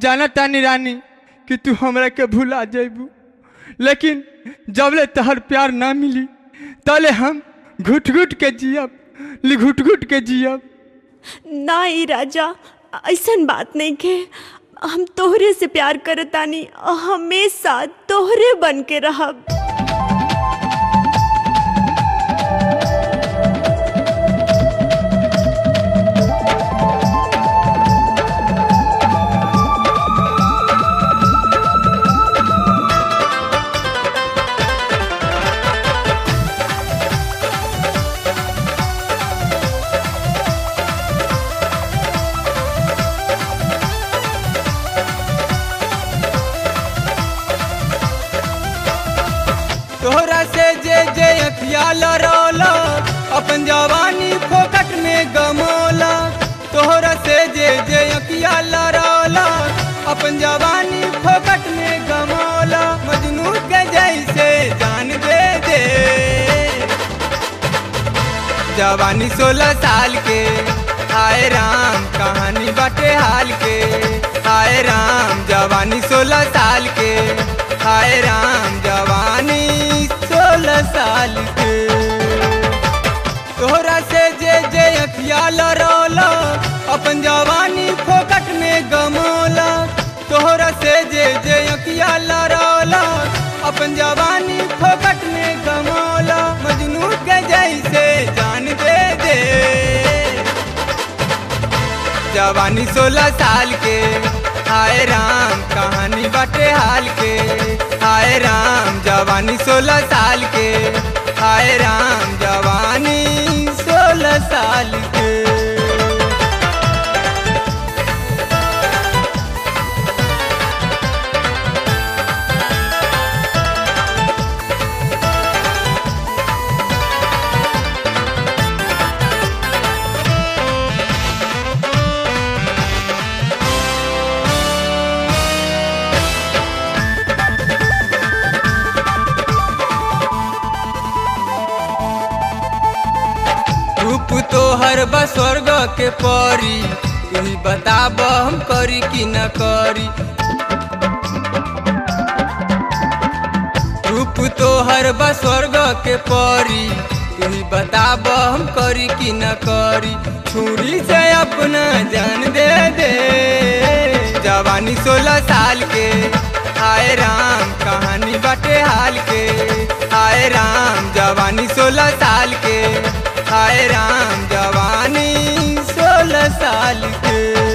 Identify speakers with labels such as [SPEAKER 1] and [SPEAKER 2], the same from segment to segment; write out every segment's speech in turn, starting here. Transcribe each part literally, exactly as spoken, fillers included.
[SPEAKER 1] जाना तानी रानी कि तू हमरा के भुला जेबू, लेकिन जबले तहर प्यार ना मिली तले हम घुट घुट के जियब, घुट घुट के जियब।
[SPEAKER 2] ना ई राजा, ऐसन बात नहीं के। हम तोहरे से प्यार करतानी, हमेशा तोहरे बन के रहब।
[SPEAKER 1] तोहरा से जे जे अखिया लड़ौला, अपन जवानी फोकट में गमौला। तोहरा से जे जे अखिया लड़ौला, अपन जवानी फोकट में गमौला। मजनू के जैसे जान दे दे, जवानी सोलह साल के। हाय राम कहानी बाटे हाल के, हाय राम जवानी सोलह साल के। हाय राम जवानी सोलह साल के। तोहरा से जे जे अखिया लड़ौला, अपन जवानी फोकट में गमौला। तोहरा से जे जे अखिया लड़ौला, अपन जवानी फोकट में गमौला। मजनू के जैसे जान दे दे, जवानी सोलह साल के। हाय राम कहानी बाटे हाल के, हाय राम जवानी सोलह साल के। हाय राम जवानी सोलह साल के। रूप तोहर बा स्वर्ग के परी, तू ही बताब हम करी कि न करी। रूप तोहर बा स्वर्ग के परी, तू ही बताब हम करी कि न करी। छुरी से अपना जान दे दे, जवानी सोलह साल के। हाय राम कहानी बाटे हाल के, हाय राम जवानी सोलह साल के। हाय राम जवानी सोलह साल के।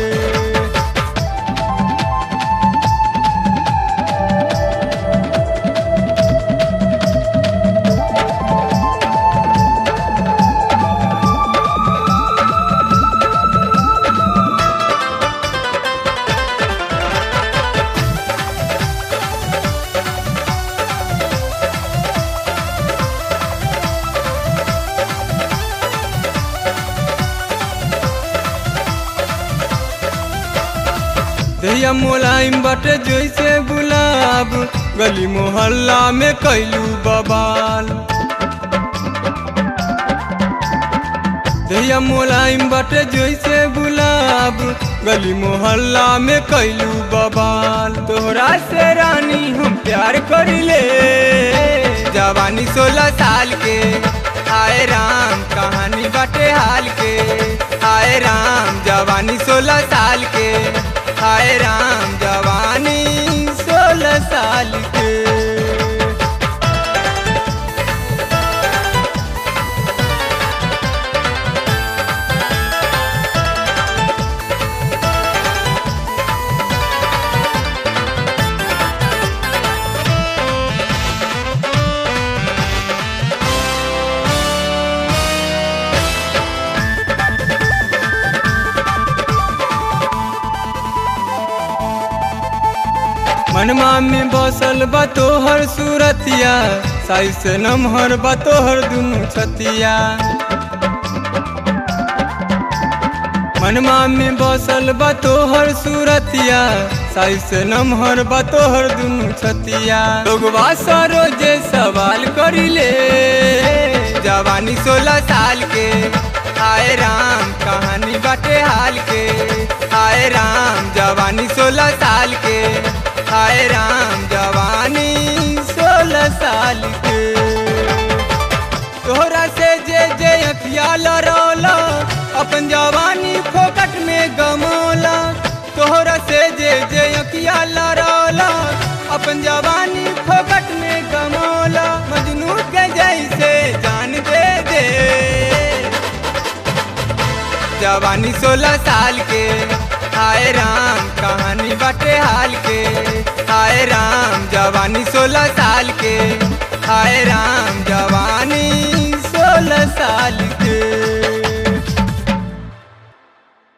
[SPEAKER 1] दहिया मोलाइम बाटे जैसे गुलाब, गली मोहल्ला में कैलू बबाल। दहिया मोलाइम बाटे जैसे गुलाब, गली मोहल्ला में कैलू बबाल। तोहरा से रानी हम प्यार करिले, जवानी सोलह साल के। हाय राम कहानी बाटे हाल के, हाय राम जवानी सोलह साल के। हाय राम जवानी सोलह साल के। मनमा में बसल बा तोहर सूरतिया, साई से नमहर बा तोहर दुनू छतिया। मनमा में बसल बा तोहर सूरतिया, साई से नमहर बा तोहर दुनू छतिया। लोगवा सरोजे सवाल करिले, जवानी सोलह साल के। हाय राम कहानी बाटे हाल के, हाय राम जवानी सोलह साल के, हाय राम जवानी सोलह साल के। तोहरा से जे जे अखिया लड़ौला, अपन जवानी फोकट में गमौला। तोहरा से जे जे अखिया लड़ौला, अपन जवानी फोकट में गमौला। मजनू के जैसे जान दे दे, जवानी सोलह साल के, हाय राम कहानी बाटे हाल के। हाय राम जवानी सोलह साल के, हाय राम जवानी सोलह साल के।